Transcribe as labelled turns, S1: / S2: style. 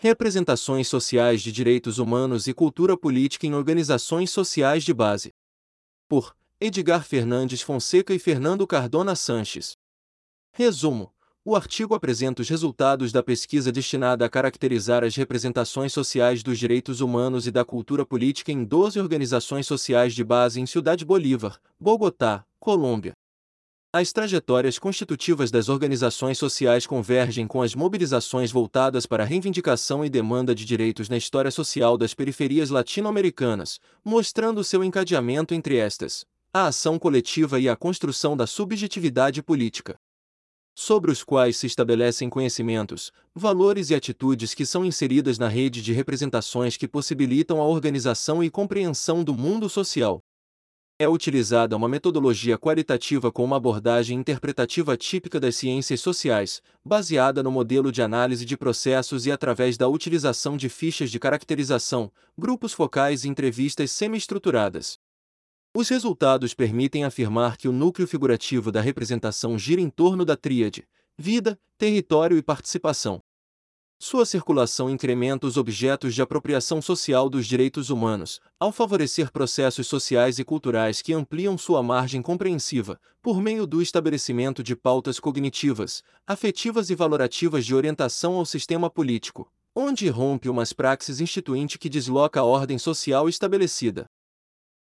S1: Representações sociais de direitos humanos e cultura política em organizações sociais de base. Por Edgar Fernandes Fonseca e Fernando Cardona Sanches. Resumo: o artigo apresenta os resultados da pesquisa destinada a caracterizar as representações sociais dos direitos humanos e da cultura política em 12 organizações sociais de base em Ciudad Bolívar, Bogotá, Colômbia. As trajetórias constitutivas das organizações sociais convergem com as mobilizações voltadas para a reivindicação e demanda de direitos na história social das periferias latino-americanas, mostrando seu encadeamento entre estas, a ação coletiva e a construção da subjetividade política, sobre os quais se estabelecem conhecimentos, valores e atitudes que são inseridas na rede de representações que possibilitam a organização e compreensão do mundo social. É utilizada uma metodologia qualitativa com uma abordagem interpretativa típica das ciências sociais, baseada no modelo de análise de processos e através da utilização de fichas de caracterização, grupos focais e entrevistas semi-estruturadas. Os resultados permitem afirmar que o núcleo figurativo da representação gira em torno da tríade: vida, território e participação. Sua circulação incrementa os objetos de apropriação social dos direitos humanos, ao favorecer processos sociais e culturais que ampliam sua margem compreensiva, por meio do estabelecimento de pautas cognitivas, afetivas e valorativas de orientação ao sistema político, onde irrompe uma praxis instituinte que desloca a ordem social estabelecida.